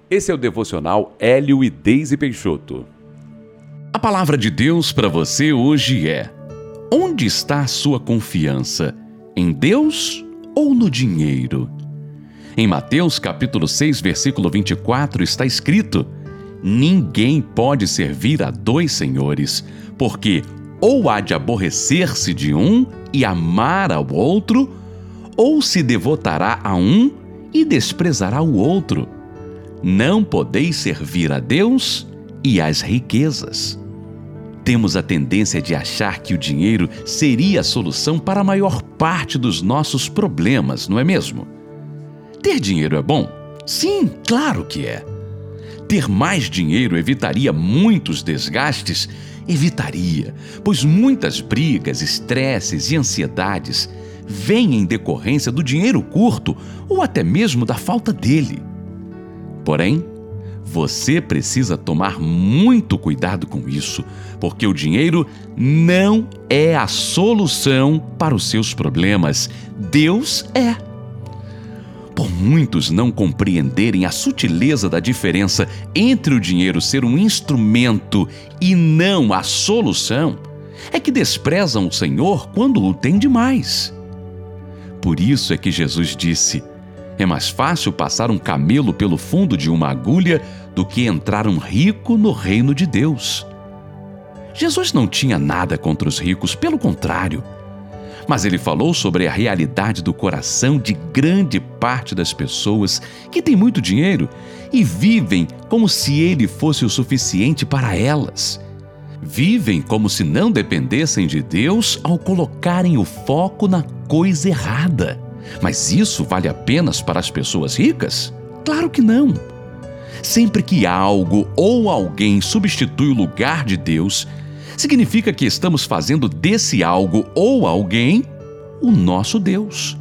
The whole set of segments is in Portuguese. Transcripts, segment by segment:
Esse é o devocional Hélio e Deise Peixoto. A palavra de Deus para você hoje é: onde está a sua confiança? Em Deus ou no dinheiro? Em Mateus capítulo 6, versículo 24 está escrito: ninguém pode servir a dois senhores, porque ou há de aborrecer-se de um e amar ao outro, ou se devotará a um e desprezará o outro. Não podeis servir a Deus e às riquezas. Temos a tendência de achar que o dinheiro seria a solução para a maior parte dos nossos problemas, não é mesmo? Ter dinheiro é bom? Sim, claro que é. Ter mais dinheiro evitaria muitos desgastes? Evitaria, pois muitas brigas, estresses e ansiedades vêm em decorrência do dinheiro curto ou até mesmo da falta dele. Porém, você precisa tomar muito cuidado com isso, porque o dinheiro não é a solução para os seus problemas. Deus é. Por muitos não compreenderem a sutileza da diferença entre o dinheiro ser um instrumento e não a solução, é que desprezam o Senhor quando o têm demais. Por isso é que Jesus disse: é mais fácil passar um camelo pelo fundo de uma agulha do que entrar um rico no reino de Deus. Jesus não tinha nada contra os ricos, pelo contrário. Mas ele falou sobre a realidade do coração de grande parte das pessoas que têm muito dinheiro e vivem como se ele fosse o suficiente para elas. Vivem como se não dependessem de Deus ao colocarem o foco na coisa errada. Mas isso vale apenas para as pessoas ricas? Claro que não. Sempre que algo ou alguém substitui o lugar de Deus, significa que estamos fazendo desse algo ou alguém o nosso Deus.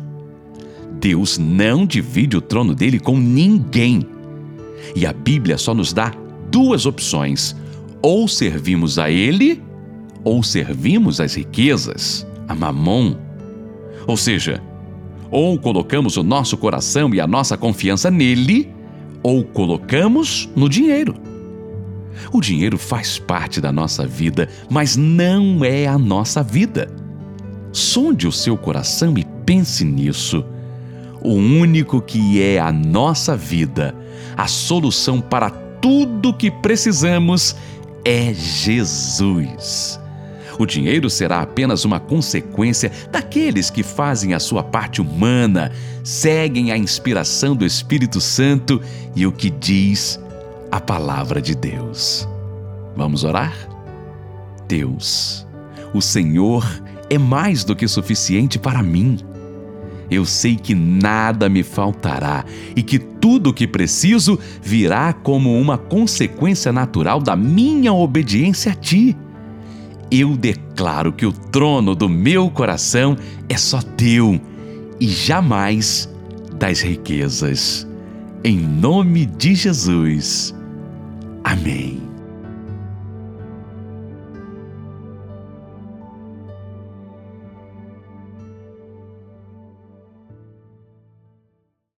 Deus não divide o trono dele com ninguém. E a Bíblia só nos dá duas opções: ou servimos a ele, ou servimos as riquezas, a Mamon. Ou seja, ou colocamos o nosso coração e a nossa confiança nele, ou colocamos no dinheiro. O dinheiro faz parte da nossa vida, mas não é a nossa vida. Sonde o seu coração e pense nisso. O único que é a nossa vida, a solução para tudo que precisamos, é Jesus. O dinheiro será apenas uma consequência daqueles que fazem a sua parte humana, seguem a inspiração do Espírito Santo e o que diz a palavra de Deus. Vamos orar? Deus, o Senhor é mais do que suficiente para mim. Eu sei que nada me faltará e que tudo o que preciso virá como uma consequência natural da minha obediência a Ti. Eu declaro que o trono do meu coração é só Teu e jamais das riquezas. Em nome de Jesus. Amém.